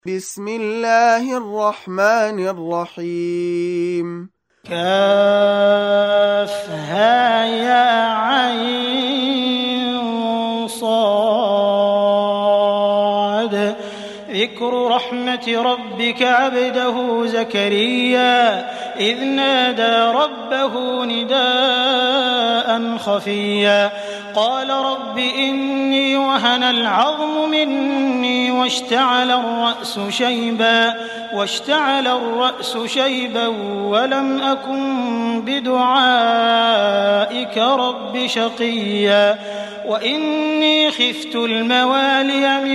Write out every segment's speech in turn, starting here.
بسم الله الرحمن الرحيم كافها يا عين صاد ذكر رحمة ربك عبده زكريا إذ نادى ربه نداء خفيا قال رب إني وهن العظم مني واشتعل الرأس شيبا ولم أكن بدعائك رب شقيا وإني خفت الموالي من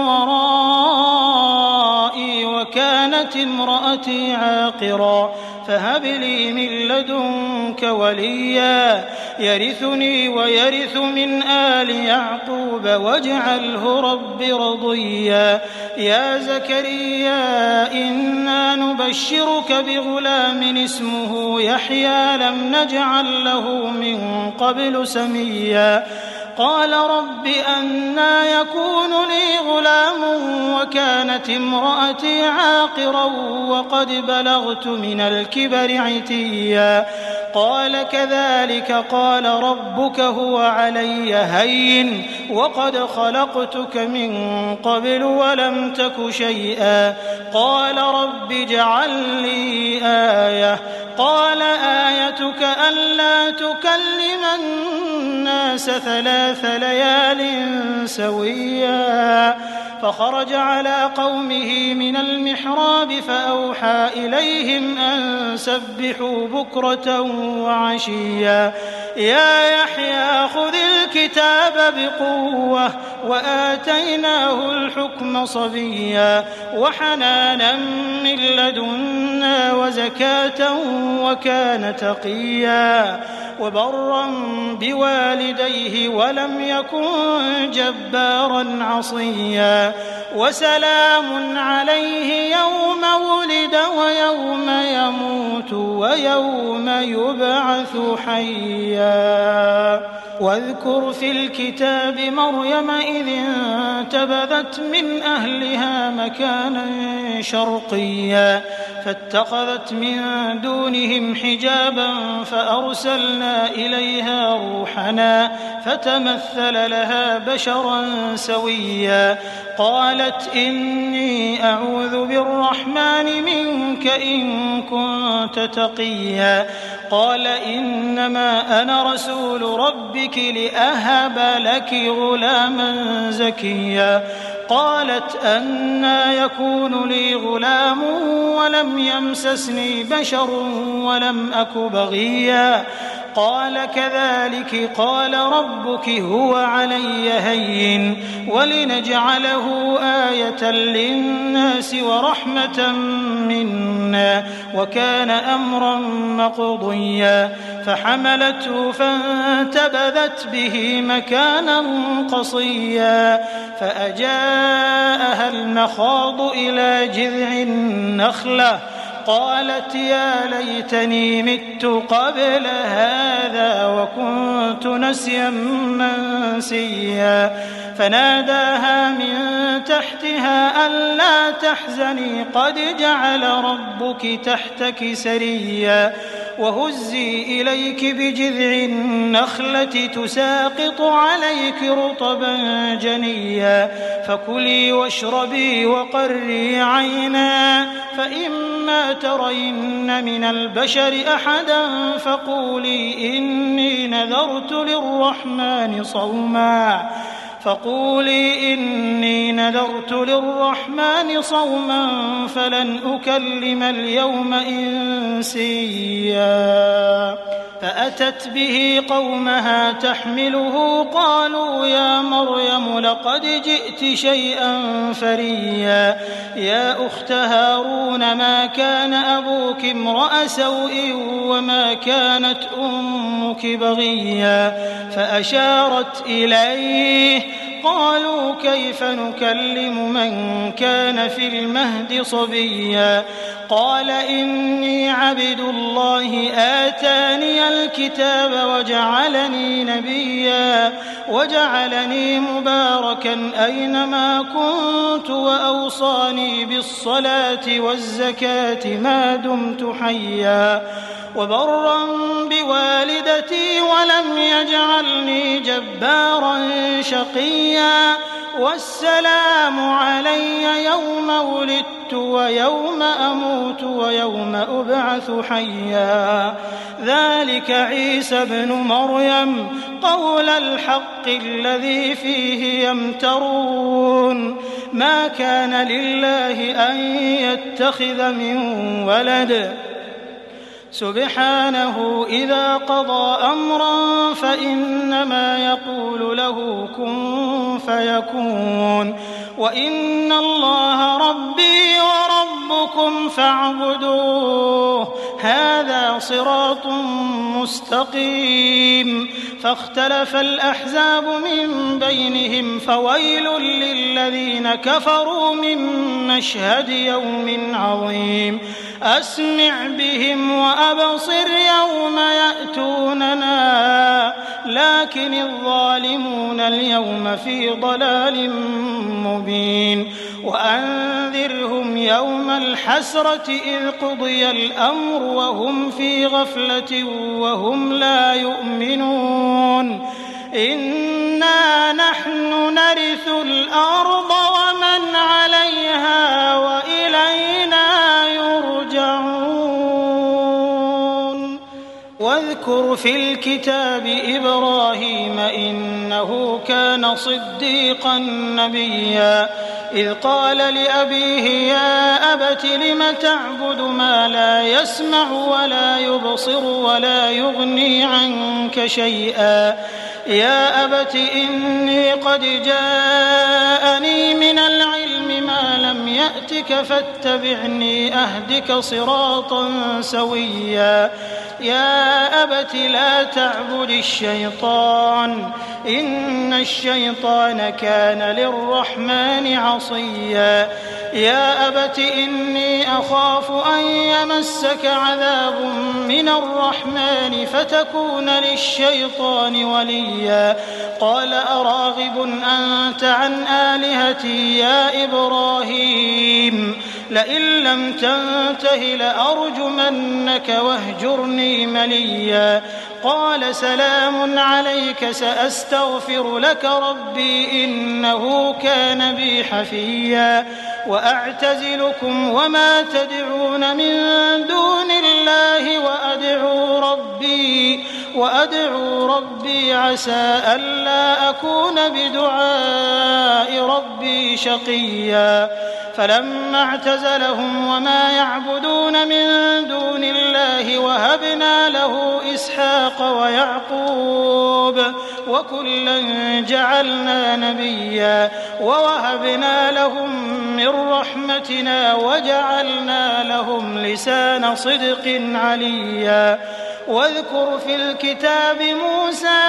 ورائي وكانت امرأتي عاقرا فهب لي من لدنك وليا يرثني ويرث من آل يعقوب واجعله رب رضيا يا زكريا إنا نبشرك بغلام اسمه يحيى لم نجعل له من قبل سميا قال رب أنى يكون لي غلام وكانت امرأتي عاقرا وقد بلغت من الكبر عتيا قال كذلك قال ربك هو علي هين وقد خلقتك من قبل ولم تك شيئا قال رب اجعل لي آية قال آيتك ألا تكلم الناس 3 ليال سويا فخرج على قومه من المحراب فأوحى إليهم أن سبحوا بكرة وعشيا يا يحيى خذ الكتاب بقوة وآتيناه الحكم صبيا وحنانا من لدنا وزكاة وكان تقيا وبرا بوالديه ولم يكن جبارا عصيا وسلام عليه يوم ولد ويوم يموت ويوم يبعث حيا واذكر في الكتاب مريم إذ انتبذت من أهلها مكانا شرقيا فاتخذت من دونهم حجابا فأرسلنا إليها روحنا فتمثل لها بشرا سويا قالت إني أعوذ بالرحمن منك إن كنت تقيا قال إنما أنا رسول ربك لأهب لك غلاما زكيا قالت أنى يكون لي غلام ولم يمسسني بشر ولم أك بغيا قال كذلك قال ربك هو علي هين ولنجعله آية للناس ورحمة منا وكان أمرا مقضيا فحملته فانتبذت به مكانا قصيا فأجاءها المخاض إلى جذع النخلة قالت يا ليتني مت قبل هذا وكنت نسيا منسيا فناداها من تحتها ألا تحزني قد جعل ربك تحتك سريا وهزي إليك بجذع النخلة تساقط عليك رطبا جنيا فكلي واشربي وقري عينا فإما ترين من البشر أحدا فقولي إني نذرت للرحمن صوما فلن أكلم اليوم إنسيا فأتت به قومها تحمله قالوا يا مريم لقد جئت شيئا فريا يا أخت هارون ما كان أبوك امرأ سوء وما كانت أمك بغيا فأشارت إليه قالوا كيف نكلم من كان في المهد صبيا قال إني عبد الله آتاني الكتاب وجعلني نبيا وجعلني مباركا أينما كنت وأوصاني بالصلاة والزكاة ما دمت حيا وبرا بوالدتي ولم يجعلني جبارا شقيا والسلام علي يوم ولدت ويوم أموت ويوم أبعث حيا ذلك عيسى ابن مريم قول الحق الذي فيه يمترون ما كان لله أن يتخذ من ولد سبحانه إذا قضى أمرا فإنما يقول له كن فيكون وإن الله ربي وربكم فاعبدوه هذا صراط مستقيم فاختلف الأحزاب من بينهم فويل للذين كفروا من مشهد يوم عظيم أسمع بهم وأبصر يوم يأتوننا لكن الظالمون اليوم في ضلال مبين وأنذرهم يوم الحسرة إذ قضي الأمر وهم في غفلة وهم لا يؤمنون إنا نحن نرث الأرض ومن عليها وإلينا يرجعون واذكر في الكتاب إبراهيم إنه كان صديقا نبيا إذ قال لأبيه يا أبت لم تعبد ما لا يسمع ولا يبصر ولا يغني عنك شيئا يا أبت إني قد جاءني من العلم ما لم يأتك فاتبعني أهدك صراطا سويا يا أبت لا تعبد الشيطان إن الشيطان كان للرحمن عصيا يا أبت إني أخاف أن يمسك عذاب من الرحمن فتكون للشيطان وليا قال أراغب أنت عن آلهتي يا إبراهيم لئن لم تنته لأرجمنك واهجرني مليا قال سلام عليك سأستغفر لك ربي إنه كان بي حفيا وأعتزلكم وما تدعون من دون الله وأدعو ربي عسى ألا أكون بدعاء ربي شقيا فلما اعتزلهم وما يعبدون من دون الله وهبنا له إسحاق ويعقوب وكلا جعلنا نبيا ووهبنا لهم من رحمتنا وجعلنا لهم لسان صدق عليا واذكر في الكتاب موسى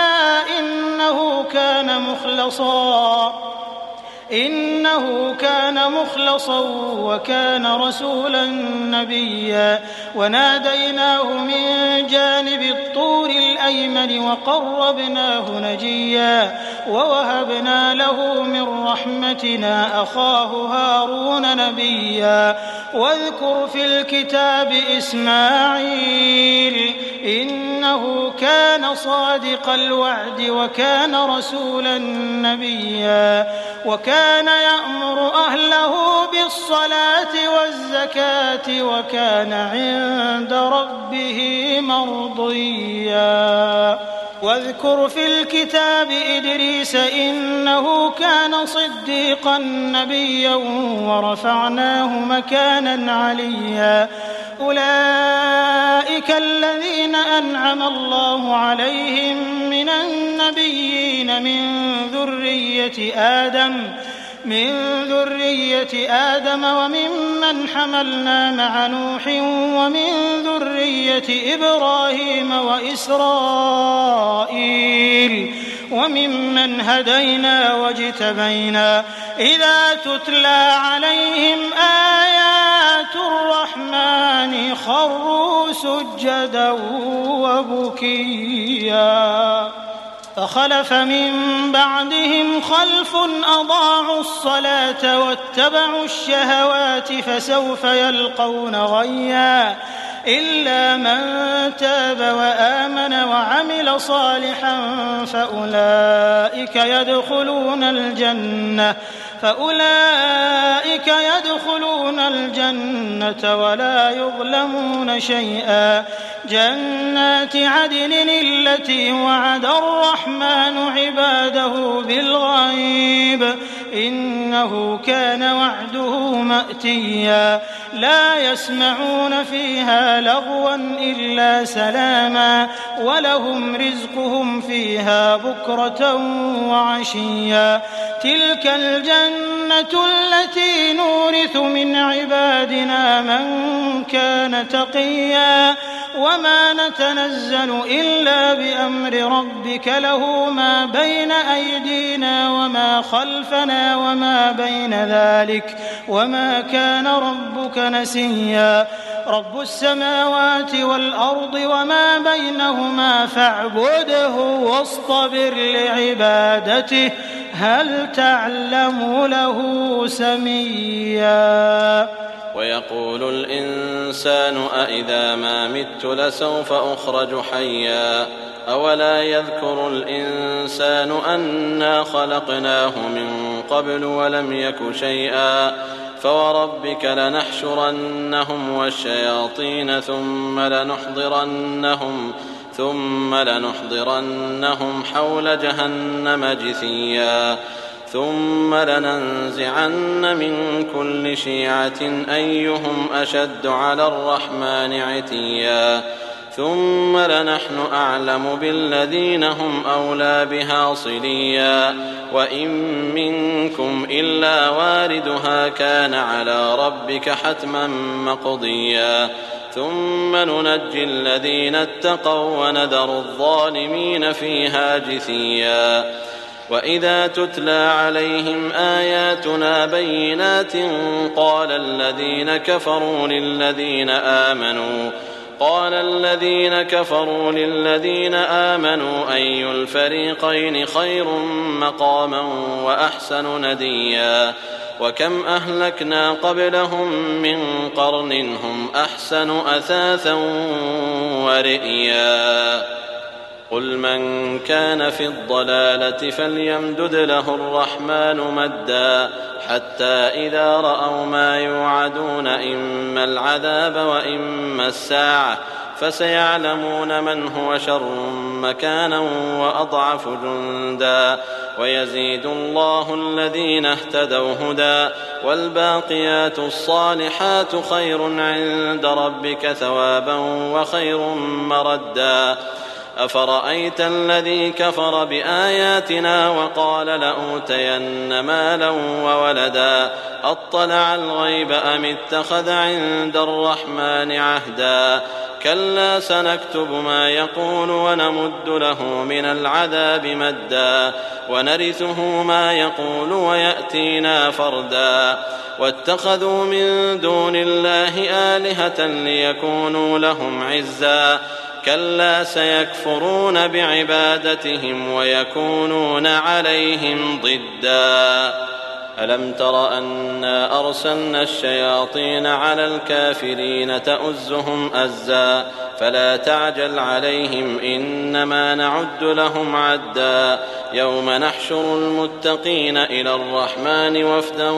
إنه كان مخلصا وكان رسولا نبيا وناديناه من جانب الطور الأيمن وقربناه نجيا ووهبنا له من رحمتنا أخاه هارون نبيا واذكر في الكتاب إسماعيل إنه كان صادق الوعد وكان رسولا نبيا وكان يأمر أهله بالصلاة والزكاة وكان عند ربه مرضيا واذكر في الكتاب إدريس إنه كان صديقا نبيا ورفعناه مكانا عليا أولئك الذين أنعم الله عليهم من النبيين من ذرية آدم وممن حملنا مع نوح ومن ذرية إبراهيم وإسرائيل وممن هدينا واجتبينا إذا تتلى عليهم آيات الرحمن خروا سجدا وبكيا فخلف من بعدهم خلف أضاعوا الصلاة واتبعوا الشهوات فسوف يلقون غيا إلا من تاب وآمن وعمل صالحا فأولئك يدخلون الجنة ولا يظلمون شيئا جنات عدن التي وعد الرحمن عباده بالغيب إنه كان وعده مأتيا لا يسمعون فيها لغوا إلا سلاما ولهم رزقهم فيها بكرة وعشيا تلك الجنة التي نورث من عبادنا من كان تقيا وما نتنزل إلا بأمر ربك له ما بين أيدينا وما خلفنا وما بين ذلك وما كان ربك نسيا رب السماوات والأرض وما بينهما فاعبده واصطبر لعبادته هل تعلم له سميا ويقول الإنسان أإذا ما مت لسوف أخرج حيا أولا يذكر الإنسان أنا خلقناه من قبل ولم يك شيئا فوربك لنحشرنهم والشياطين ثم لنحضرنهم حول جهنم جثيا ثم لننزعن من كل شيعة أيهم أشد على الرحمن عتيا ثم لنحن أعلم بالذين هم أولى بها صليا وإن منكم إلا واردها كان على ربك حتما مقضيا ثم ننجي الذين اتقوا ونذر الظالمين فيها جثيا وإذا تتلى عليهم آياتنا بينات قال الذين كفروا للذين آمنوا أي الفريقين خير مقاما وأحسن نديا وكم أهلكنا قبلهم من قرن هم أحسن أثاثا ورئيا قل من كان في الضلالة فليمدد له الرحمن مدا حتى إذا رأوا ما يوعدون إما العذاب وإما الساعة فسيعلمون من هو شر مكانا وأضعف جندا ويزيد الله الذين اهتدوا هدى والباقيات الصالحات خير عند ربك ثوابا وخير مردا أفرأيت الذي كفر بآياتنا وقال لأوتين مالا وولدا أطلع الغيب أم اتخذ عند الرحمن عهدا كلا سنكتب ما يقول ونمد له من العذاب مدا ونرثه ما يقول ويأتينا فردا واتخذوا من دون الله آلهة ليكونوا لهم عزا كلا سيكفرون بعبادتهم ويكونون عليهم ضدا ألم تر أنا أرسلنا الشياطين على الكافرين تؤزهم أزا فلا تعجل عليهم إنما نعد لهم عدا يوم نحشر المتقين إلى الرحمن وفدا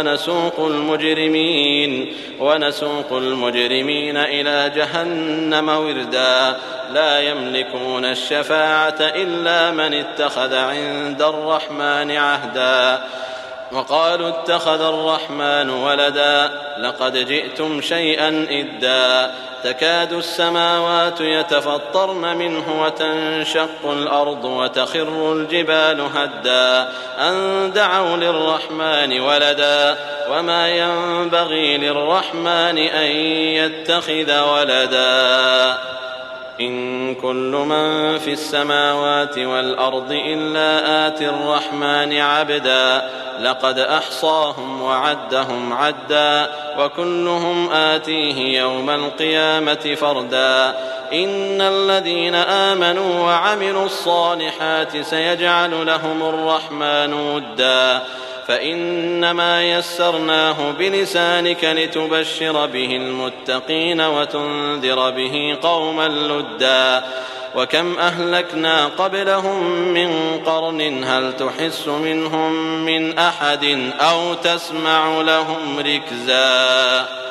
ونسوق المجرمين إلى جهنم وردا لا يملكون الشفاعة إلا من اتخذ عند الرحمن عهدا وقالوا اتخذ الرحمن ولدا لقد جئتم شيئا إدا تكاد السماوات يتفطرن منه وتنشق الأرض وتخر الجبال هدا أن دعوا للرحمن ولدا وما ينبغي للرحمن أن يتخذ ولدا إن كل من في السماوات والأرض إلا آتي الرحمن عبدا لقد أحصاهم وعدهم عدا وكلهم آتيه يوم القيامة فردا إن الذين آمنوا وعملوا الصالحات سيجعل لهم الرحمن ودا فإنما يسرناه بلسانك لتبشر به المتقين وتنذر به قوما لدا وكم أهلكنا قبلهم من قرن هل تحس منهم من أحد أو تسمع لهم ركزا